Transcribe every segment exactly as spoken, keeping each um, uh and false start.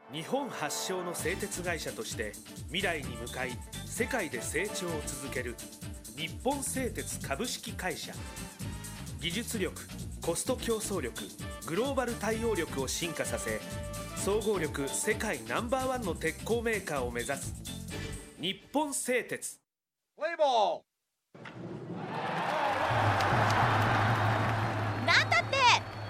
日本発祥の製鉄会社として未来に向かい世界で成長を続ける日本製鉄株式会社。技術力、コスト競争力、グローバル対応力を進化させ、総合力世界ナンバーワンの鉄鋼メーカーを目指す日本製鉄。 プレイボール。 なんだって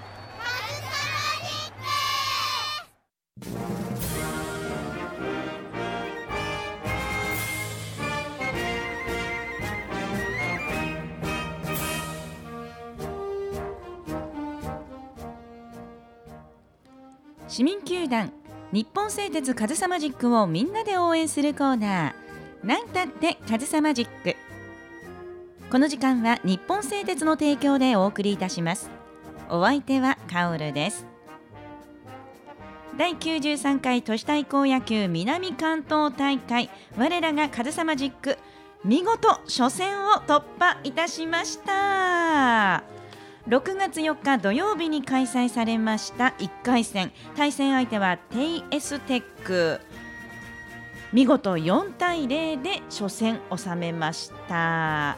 市民球団日本製鉄カズサマジックをみんなで応援するコーナー、なんたってカズサマジック。この時間は日本製鉄の提供でお送りいたします。お相手はカオルです。だいきゅうじゅうさんかい都市対抗野球南関東大会、我らがカズサマジック見事初戦を突破いたしました。ろくがつよっか土曜日に開催されましたいっかい戦、対戦相手はテイエステック。見事よんたいゼロで初戦収めました。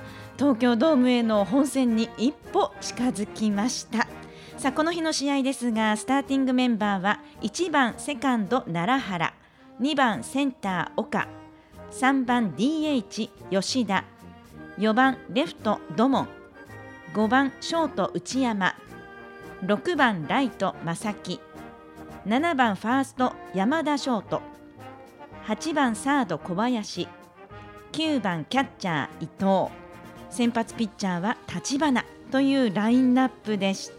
東京ドームへの本戦に一歩近づきました。さあこの日の試合ですが、スターティングメンバーはいちばんセカンド奈良原、にばんセンター岡、さんばん ディーエイチ 吉田、よばんレフト土門、ごばんショート内山、ろくばんライト正木、ななばんファースト山田ショート、はちばんサード小林、きゅうばんキャッチャー伊藤、先発ピッチャーは立花というラインナップでした。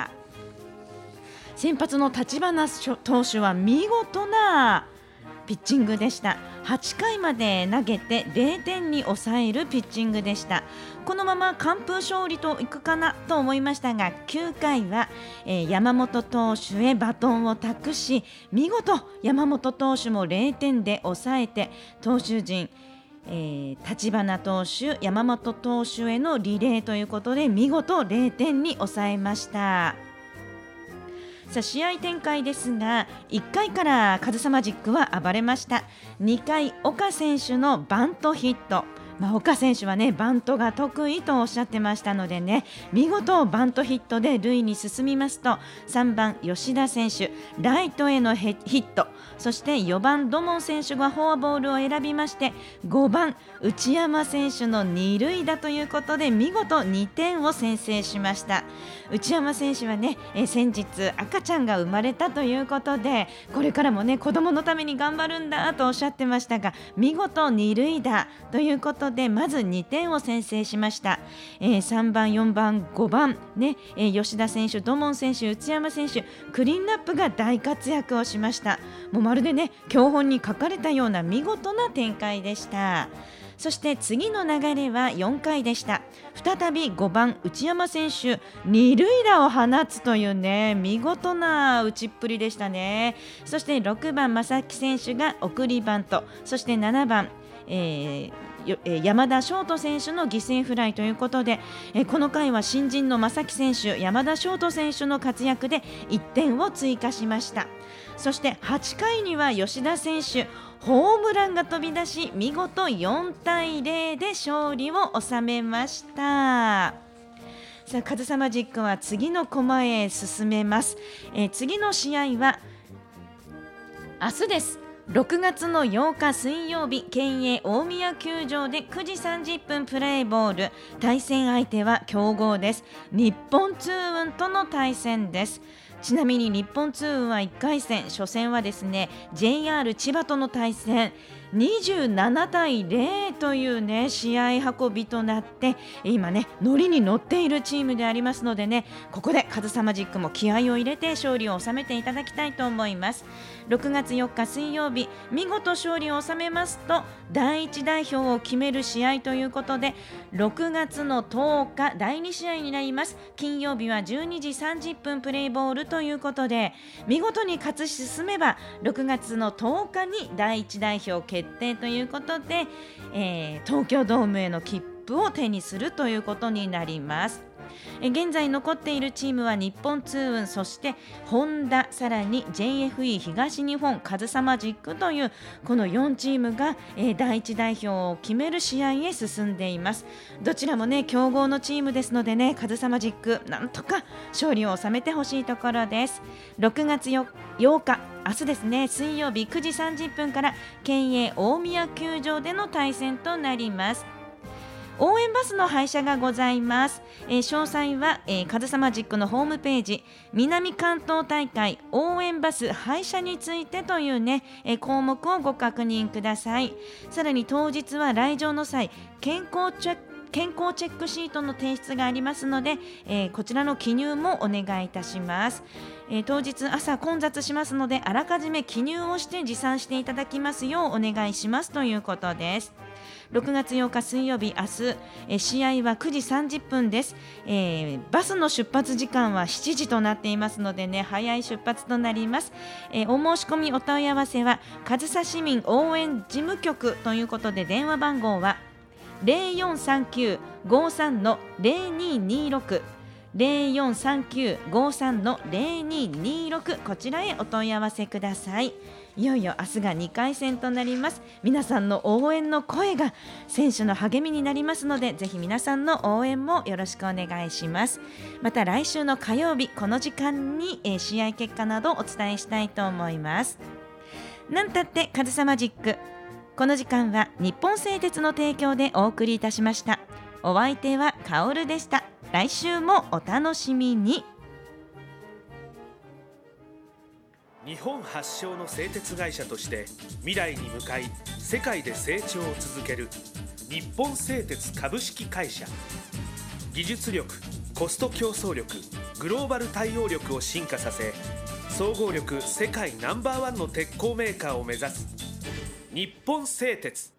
先発の立花投手は見事なピッチングでした。はちかいまで投げてゼロてんに抑えるピッチングでした。このまま完封勝利といくかなと思いましたが、きゅうかいは、えー、山本投手へバトンを託し、見事山本投手もゼロてんで抑えて、投手陣、えー、立花投手山本投手へのリレーということで見事ゼロてんに抑えました。さあ試合展開ですが、いっかいからカズサマジックは暴れました。にかい岡選手のバントヒット、まあ、岡選手はねバントが得意とおっしゃってましたのでね、見事バントヒットで塁に進みますと、さんばん吉田選手ライトへのヒット、そしてよばん土門選手がフォアボールを選びまして、ごばん内山選手の二塁打ということで見事にてんを先制しました。内山選手はね、え先日赤ちゃんが生まれたということで、これからもね子供のために頑張るんだとおっしゃってましたが、見事二塁打ということでまずにてんを先制しました。えー、さんばんよんばんごばん、ねえー、吉田選手土門選手内山選手クリーンナップが大活躍をしました。もうまるでね教本に書かれたような見事な展開でした。そして次の流れはよんかいでした。再びごばん内山選手二塁打を放つというね見事な打ちっぷりでしたね。そしてろくばん正木選手が送りバント、そしてななばん、えー、山田翔斗選手の犠牲フライということで、この回は新人の正木選手山田翔斗選手の活躍でいってんを追加しました。そしてはちかいには吉田選手ホームランが飛び出し、見事よんたいゼロで勝利を収めました。さあカズサマジックは次のコマへ進めます。えー、次の試合は明日です。ろくがつのようか水曜日、県営大宮球場でくじさんじゅっぷんプレーボール。対戦相手は強豪です。日本ツーウンとの対戦です。ちなみに日本ツーウンはいっかい戦、初戦はですね ジェイアール 千葉との対戦にじゅうななたいゼロというね試合運びとなって、今ねノリに乗っているチームでありますのでね、ここでカズサマジックも気合を入れて勝利を収めていただきたいと思います。ろくがつよっか水曜日、見事勝利を収めますとだいいち代表を決める試合ということで、ろくがつのとおかだいに試合になります。金曜日はじゅうにじさんじゅっぷんプレーボールということで、見事に勝ち進めばろくがつのとおかにだいいち代表決定ということで、えー、東京ドームへの切符を手にするということになります。 え現在残っているチームは日本通運、そしてホンダ、さらに ジェイエフイー 東日本カズサマジックというこのよんチームが、えー、第一代表を決める試合へ進んでいます。どちらもね強豪のチームですのでね、カズサマジックなんとか勝利を収めてほしいところです。ろくがつようか、明日ですね、水曜日くじさんじゅっぷんから県営大宮球場での対戦となります。応援バスの配車がございます。えー、詳細は、えー、カズサマジックのホームページ、南関東大会応援バス配車についてというね、えー、項目をご確認ください。さらに当日は来場の際、健康チェック健康チェックシートの提出がありますので、えー、こちらの記入もお願いいたします。えー、当日朝混雑しますので、あらかじめ記入をして持参していただきますようお願いしますということです。ろくがつようか水曜日、明日、えー、試合はくじさんじゅっぷんです。えー、バスの出発時間はしちじとなっていますのでね、早い出発となります。えー、お申し込みお問い合わせは上総市民応援事務局ということで、電話番号はゼロよんさんきゅう ごさん ゼロににろく ゼロよんさんきゅう ごさん ゼロににろく、こちらへお問い合わせください。いよいよ明日がにかい戦となります。皆さんの応援の声が選手の励みになりますので、ぜひ皆さんの応援もよろしくお願いします。また来週の火曜日この時間に、えー、試合結果などお伝えしたいと思います。なんたってカズサマジック、この時間は日本製鉄の提供でお送りいたしました。お相手はカオルでした。来週もお楽しみに。 日本発祥の製鉄会社として未来に向かい世界で成長を続ける日本製鉄株式会社。技術力、コスト競争力、グローバル対応力を進化させ、総合力世界ナンバーワンの鉄鋼メーカーを目指す日本製鉄。